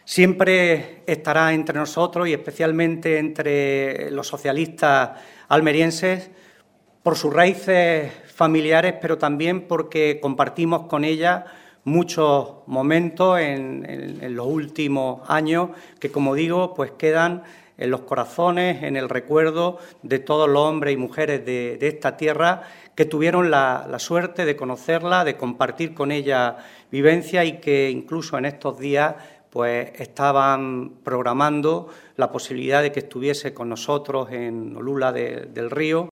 Siempre estará entre nosotros y especialmente entre los socialistas almerienses por sus raíces familiares, pero también porque compartimos con ella muchos momentos en los últimos años que, como digo, pues quedan en los corazones, en el recuerdo de todos los hombres y mujeres de esta tierra que tuvieron la suerte de conocerla, de compartir con ella vivencia y que incluso en estos días pues estaban programando la posibilidad de que estuviese con nosotros en Olula del Río